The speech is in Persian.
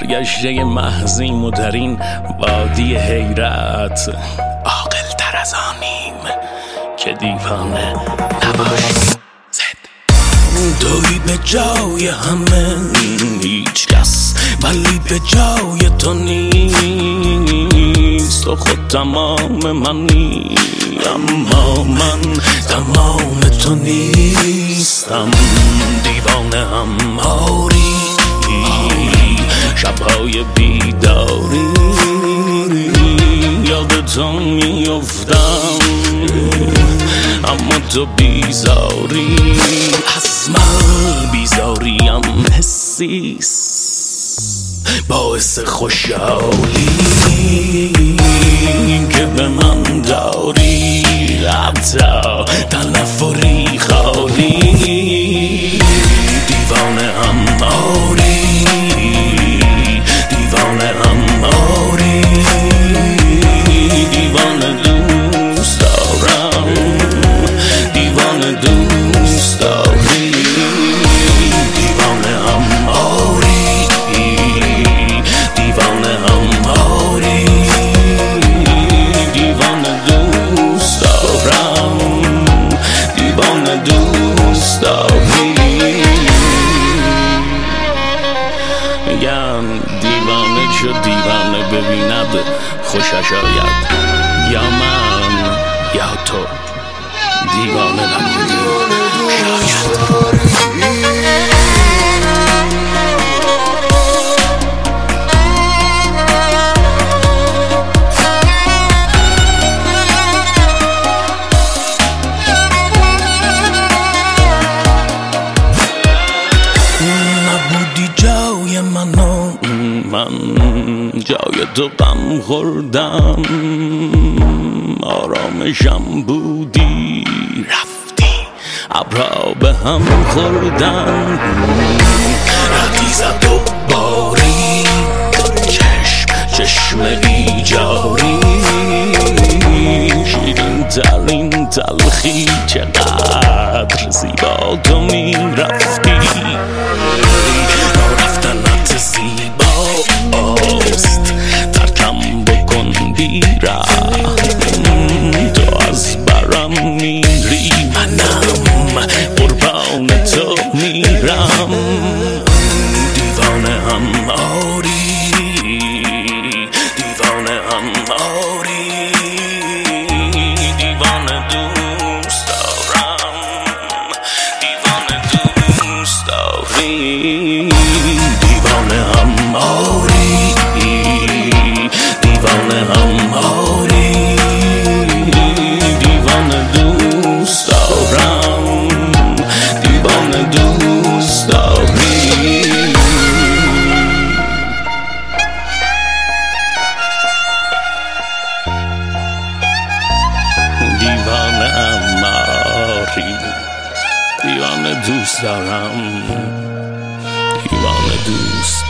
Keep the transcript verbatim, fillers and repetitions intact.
سرگشته محضیم و در این وادی حیرت عاقل تر از آنیم که دیوانه نباشیم. توی به جای همه هیچ کس ولی به جای تو نیست، تو خود تمام منی اما من تمام تو نیستم. دیوانه هم آری شبهای بیداری یاد تو میافتم اما تو بیزاری از من بیزاریم حسیست باعث خوشحالی که به من داری حتی تنفری خالی. دیوانه هم آری دیوانه هم آری دیوانه دوست دارم دیوانه دوست داری دیوانه هم آری دیوانه هم آری دیوانه دوست دارم دیوانه دوست داری. میگن دیوانه چو دیوانه ببیند خوشش آید، یا من یا تو دیوانه نبودی شاید. نبودی جای منو من جای تو غم خوردم، آرامشم بودی رفتی ابرها به هم خوردن. ردی زد و باری چشم چشم بیجاری شیرین ترین تلخی چقدر زیبا تو می رفتی. رفتنت زیباست ترکم بکن بیرم تو از برم میری منم قربان تو میرم. دیوانه هم آری دیوانه هم آری دیوانه دوست دارم دیوانه دوست داری دیوانه هم آری دیوانه هم آری دیوانه دوست دارم دیوانه دوست داری. دیوانه هم آری دیوانه دوست دارم دیوانه دوست